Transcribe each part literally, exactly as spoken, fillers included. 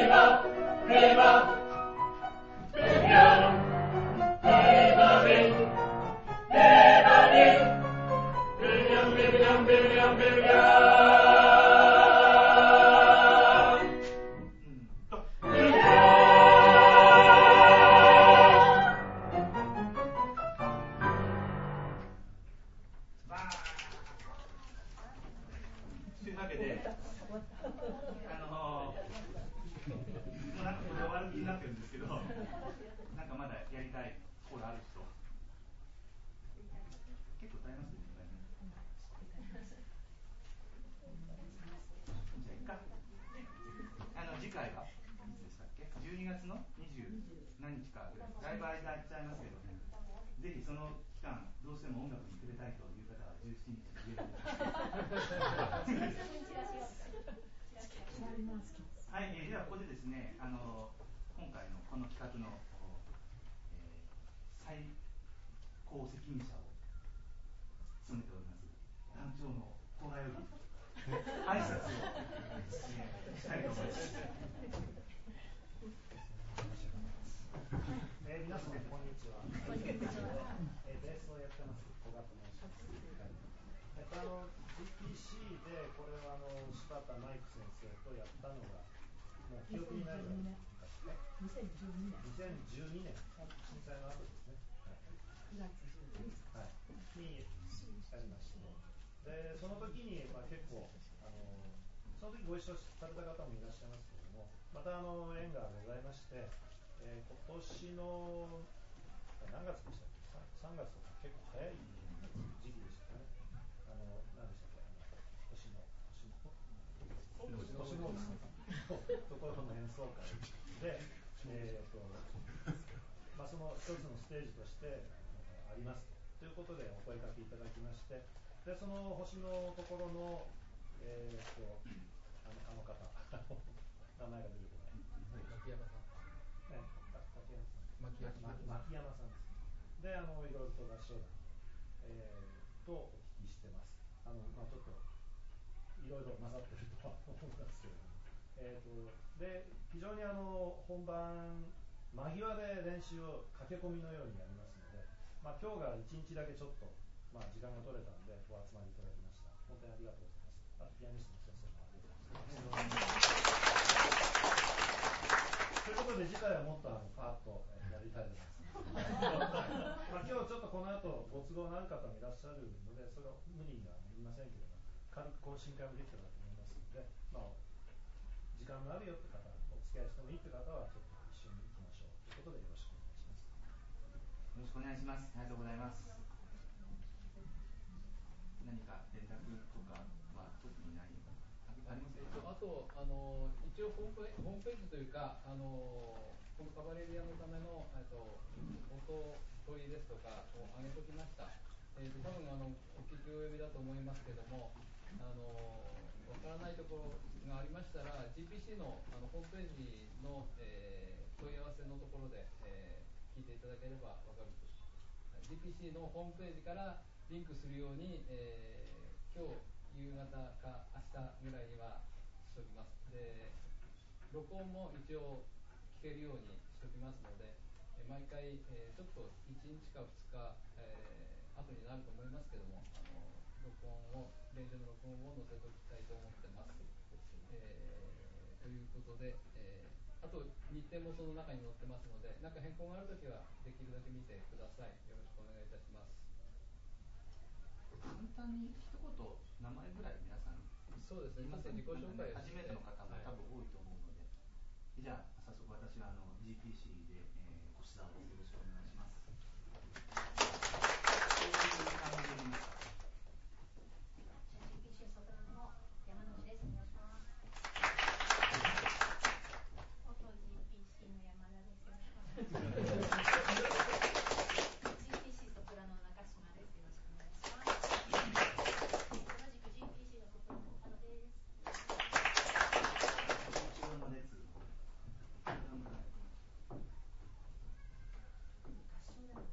合唱でも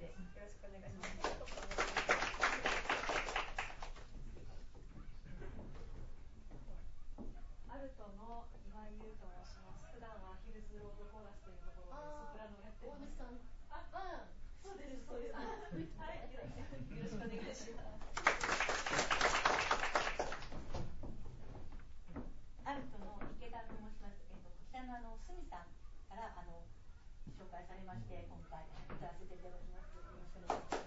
でよろしくお願いします。アルトの今井優と申します。普段はヒルズロードコーラスというところでソプラノをやっています。あ、あ、そうです、そうです。はい、よろしくお願いします。 アルトの池田と申します。えっと、こちらのあのスミさんからあの紹介されまして、今回歌わせていただきます。よろしくお願いします。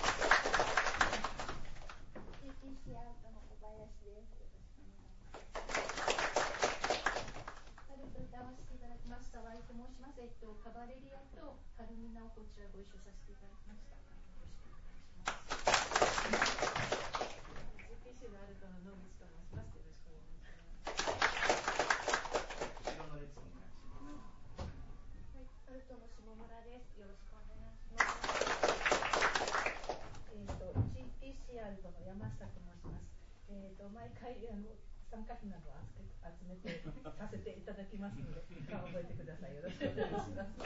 ジーピーシー アルトの小林です。よろしくお願いします。アルト歌わせていただきましたワイと申します。えっとカバレリアとカルミナをこちらご一緒させていただきました。よろしくお願いします。 ジーピーシー のアルトの野口と申します。よろしくお願いします。 後ろの列お願いします。 はい、アルトの下村です。よろしくお願いします。 えっと ジーピーシー アルトの山下と申します。えっと毎回あの参加費などを集めてさせていただきますので、顔を覚えてください。よろしくお願いします。ジーピー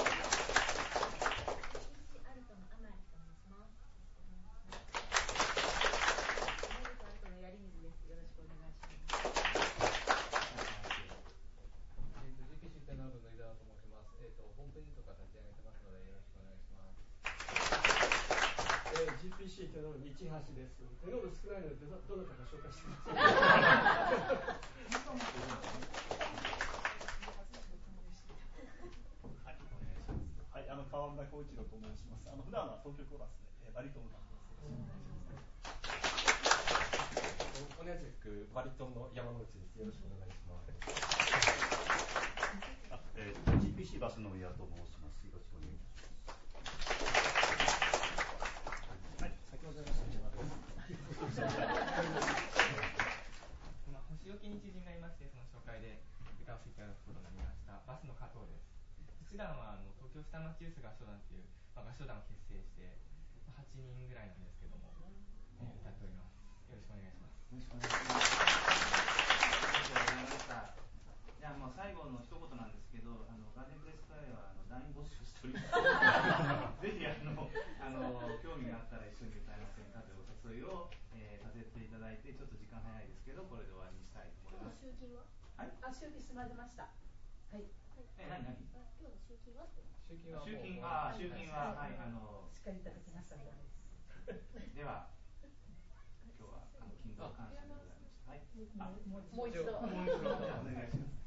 シー アルトの甘谷と申します。アルトの槍水です。よろしくお願いします。 えっと ジーピーシー テノールの井澤と申します。えっとホームページとか立ち上げてますのでよろしくお願いします。 えー、ジーピーシー テノール市橋です。テノール少ないのでどなたか紹介してください。 はい、お願いします。はい、あの川村浩一郎と申します。あの普段は東京コーラスで、えー、バリトンを担当しています。 同じくバリトンの山之内です。よろしくお願いします。 あ、えー、ジーピーシー バスの宮と申します。よろしくお願いします。はい、先ほどの山です。 今星置に知人がいまして、その紹介で歌わせていただくことになりましたバスの加藤です。普段はあの東京下町ユース合唱団という、まあ、合唱団を結成してはちにんぐらいなんですけども、えー、歌っております。よろしくお願いします。 よろしくお願いします。ありがとうございました。じゃあもう最後の一言なんですけど、あのガーデンプレスクライはあの団員募集しておりますぜひあのあの興味があったら一緒に歌いませんかというお誘いを、えー、させていただいて、ちょっと時間早いですけどこれで終わりにしたいと思います。 集金は？ はい。 あ、集金済まれました。はい。 え、何何？ 今日の集金は？ 集金は集金は集金ははい、あのしっかりいただきました。 では今日はあの勤労感謝でございました。はい。あ、 もう一度もう一度お願いします。